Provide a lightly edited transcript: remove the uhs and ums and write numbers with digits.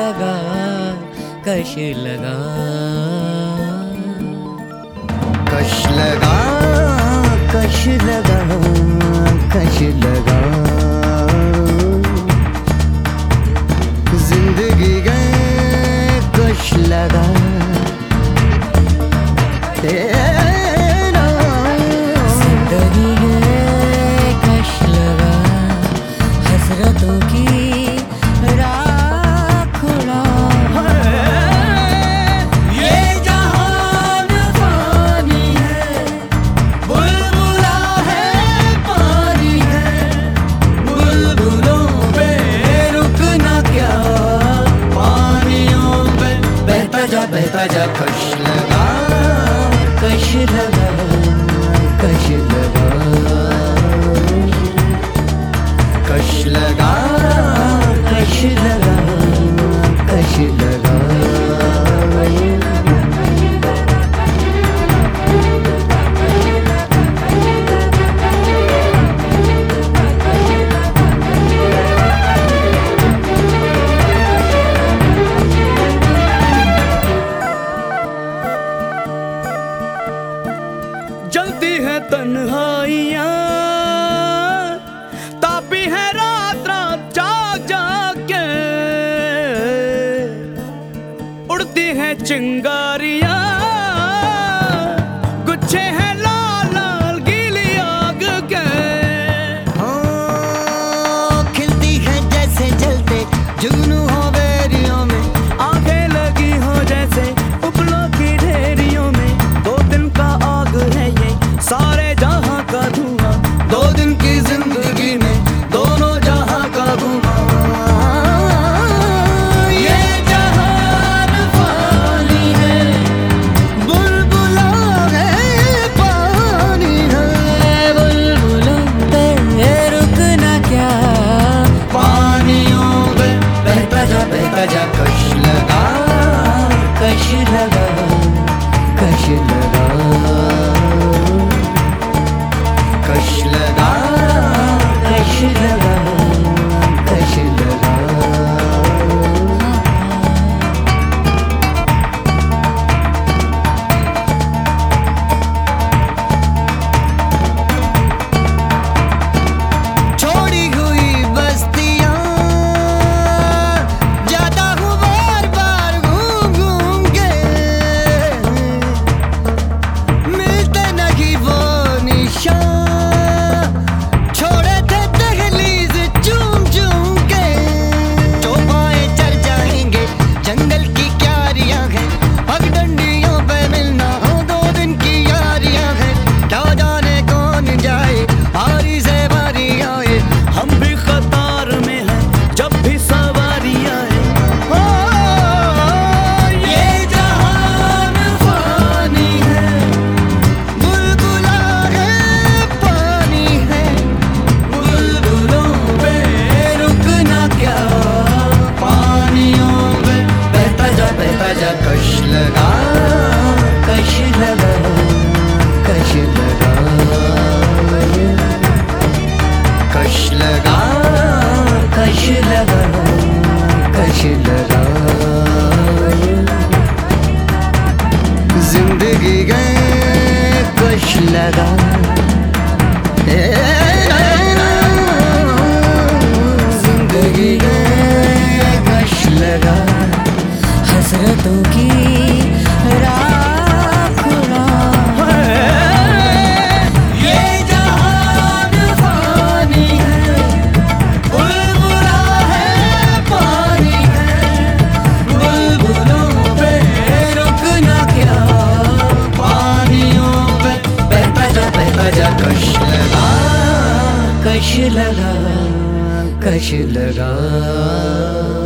लगा, कश लगा, कश लगा, कश लगा, कश लगा, जिंदगी गए कश लगा, जिंदगी गए कश लगा, हसरतों की राख उड़ा। ये जहान फानी है, बुलबुला है पानी है, बुलबुलों पे रुकना क्या, पानियों पे बहता जा कश लगा, कश लगा, कश लगा, कश लगा, कश लगा, कश लगा। जलती है तन्हाइयाँ, तापी है रात रात जाग जाग के, उड़ती है चिंगारियाँ, गुच्छे हैं लाल लाल गीली आग के। खिलती है जैसे जलते जुगनू हो बेरियों में, आंखें लगी हो जैसे उपलों की ढेरियों में, 2 दिन का आग है ये सारे जहां का धुआं, 2 दिन की जिंदगी में दोनों जहां का धुआं। ये जहान फानी है, बुलबुला है पानी है, बुलबुलों पे रुकना क्या, पानियों पे बहता जा कश लगा, कश लगा, कश लगा, कश लगा, कश लगा, कश लगा। छोड़ी हुई बस्तियां जाता हूँ बार बार घूम घूम के, मिलते नहीं वो निशान, छोड़े थे दहलीज चूम चूम के। चौपाए चढ़ जाएंगे जंगल की क्यारियां हैं, पगडंडियों पे मिलना हो 2 दिन की यारियां हैं, क्या जाने कौन जाए बारी से बारी आए, हम भी कतार में हैं जब भी सवारी आए। ये जहान फानी है, बुलबुला है पानी है, बुलबुलों पे रुकना क्या, पानियों पे बहता जा कश लगा, कश लगा, कश लगा, कश लगा, कश लगा, कश लगा, जिंदगी गए कश लगा, जिंदगी गए कश लगा, हसरतों की राख उड़ा। ये जहान फानी है, बुलबुला है पानी है, बुलबुलों पे रुकना क्या, पानियों पे बहता जा कश लगा, कश लगा, कश लगा।